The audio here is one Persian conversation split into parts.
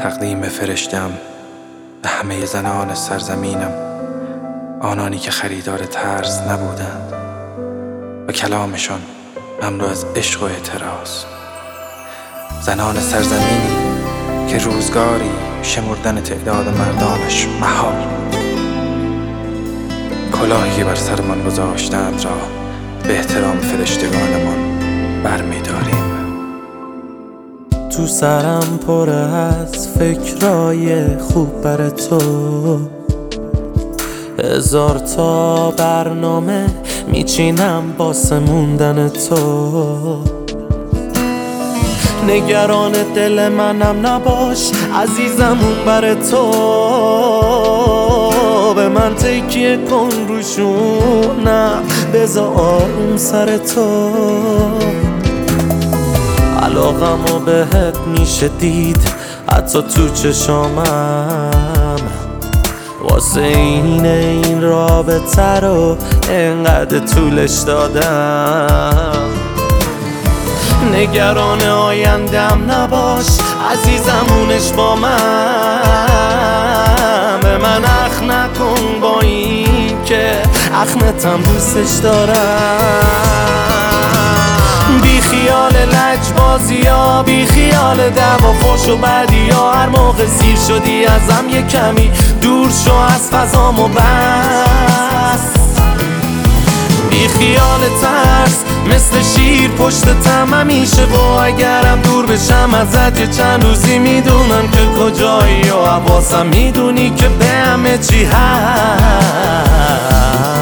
تقدیم فرشتم به همه زنان سرزمینم، آنانی که خریدار طرز نبودند و کلامشان مملو از عشق و اعتراض. زنان سرزمینی که روزگاری شمردن تعداد مردانش محال بود. کلاهی بر سرمان گذاشتند را به احترام فرشتگانمان برمی‌داریم. تو سرم پره از فکرای خوب بر تو، هزار تا برنامه میچینم واسه موندن تو. نگران دل منم نباش عزیزم، اون بر تو. به من تکیه کن روشونم، بذار آروم سر تو. علاقمو بهت میشه دید حتی تو چشامم، واسه این رابطه رو انقدر طولش دادم. نگران آیندم نباش عزیزم، اونش با من. به من اخ نکن با این که اخمتم دوستش دارم. بی خیال لجبازی ها، بی خیال دعوا فحش و بدی ها. هر موقع سیر شدی ازم یه کمی دور شو از فضامو بس. بی خیال ترس مثل شیر پشتتم همیشه، و اگرم دور بشم ازت یه چند روزی میدونم که کجایی و حواسم میدونی که به همه چی هست.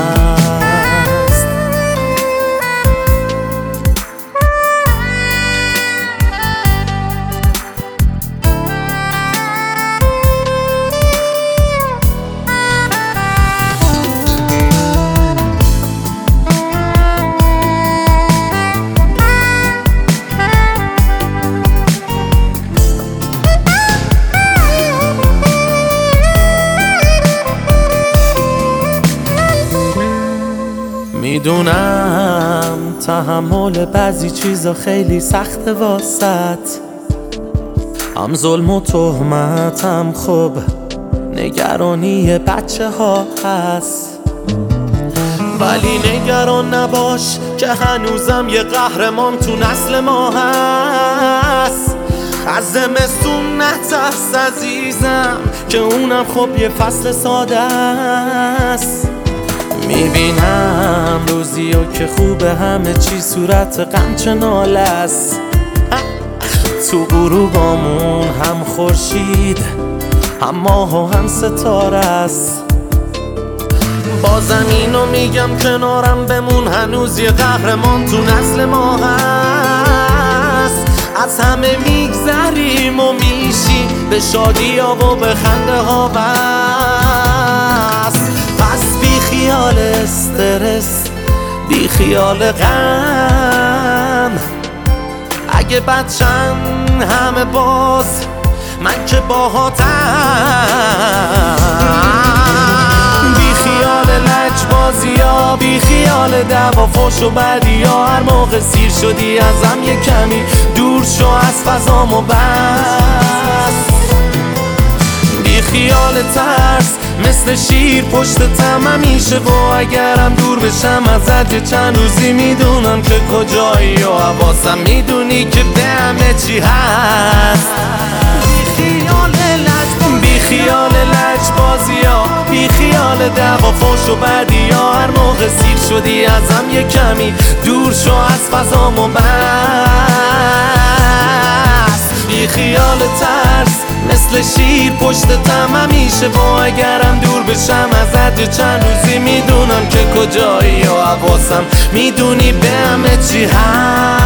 میدونم تحمل بعضی چیزا خیلی سخته واسط، هم ظلم و تهمت هم خب نگرانی بچه ها هست. ولی نگران نباش که هنوزم یه قهرمان تو نسل ما هست. از زمستون نترس عزیزم که اونم خب یه فصل ساده است. میبینم روزیو که خوبه همه چی صورت غم چه ناله است. تو غروبامون هم خورشید هم ماه و هم ستاره است. بازم اینو میگم کنارم بمون، هنوز یه قهرمان تو نسل ما هست. از همه میگذریم و میشیم به شادی ها و به خنده ها بس. بی خیال استرس، بی خیال غم. اگه بچن همه باز من که باهاتم. بی خیال لجبازی ها، بی خیال دعوا فحش و بدی ها. هر موقع سیر شدی ازم یه کمی دور شو از فضامو بس. بی خیال ترس مثل شیر پشتتم همیشه، و اگرم دور بشم ازت یه چند روزی میدونم که کجایی و حواسم میدونی که به همه چی هست. بی خیال لجبازی ها، بی خیال دعوا فحش و بدی ها. هر موقع سیر شدی ازم یه کمی دور شو از فضامو بس. بی خیال ترس مثل شیر پشتتم همیشه، و اگرم دور بشم ازت یه چند روزی میدونم که کجایی و حواسم میدونی به همه چی هست.